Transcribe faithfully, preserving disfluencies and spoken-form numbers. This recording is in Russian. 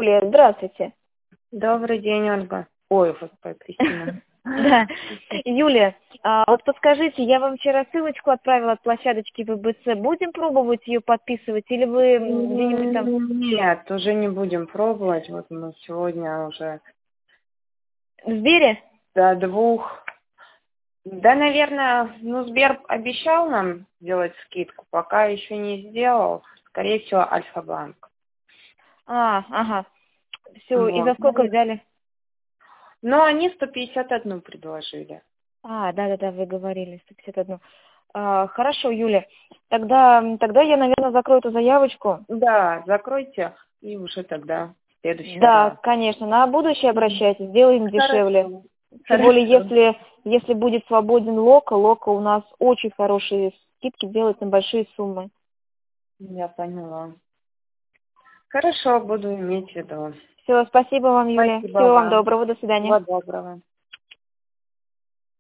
Юлия, здравствуйте. Добрый день, Ольга. Ой, господи, Кристина. Да. Юлия, а, вот подскажите, я вам вчера ссылочку отправила от площадочки вэ бэ цэ. Будем пробовать ее подписывать или вы где-нибудь там... Нет, уже не будем пробовать. Вот мы сегодня уже В Сбере? до двух. Да, наверное, ну, Сбер обещал нам сделать скидку, пока еще не сделал. Скорее всего, Альфа-банк. А, ага. Все, и за Вот. сколько взяли? Но они сто пятьдесят один предложили. А, да-да-да, вы говорили, сто пятьдесят один. А, хорошо, Юля. Тогда, тогда я, наверное, закрою эту заявочку. Да, закройте и уже тогда в следующий Да, раз. конечно. На будущее обращайтесь, сделаем дешевле. Хорошо. Тем более, Хорошо. если, если будет свободен лока, лока у нас очень хорошие скидки делают на большие суммы. Я поняла. Хорошо, буду иметь в виду. Все, спасибо вам, Юля. Спасибо Всего вам вам. доброго, до свидания. Всего доброго.